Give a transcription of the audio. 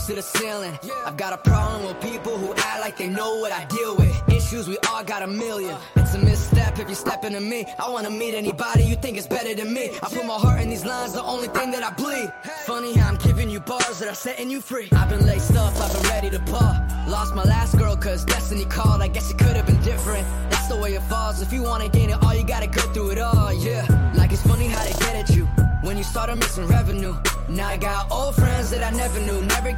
to the ceiling. I've got a problem with people who act like they know what I deal with. Issues, we all got a million. It's a misstep if you step into me. I wanna meet anybody you think is better than me. I put my heart in these lines, the only thing that I bleed. Funny how I'm giving you bars that are setting you free. I've been laced up, I've been ready to ball. Lost my last girl cause destiny called. I guess it could have been different. That's the way it falls. If you wanna gain it all, you gotta go through it all, yeah. Like it's funny how they get at you when you start missing revenue. Now I got old friends that I never knew. Never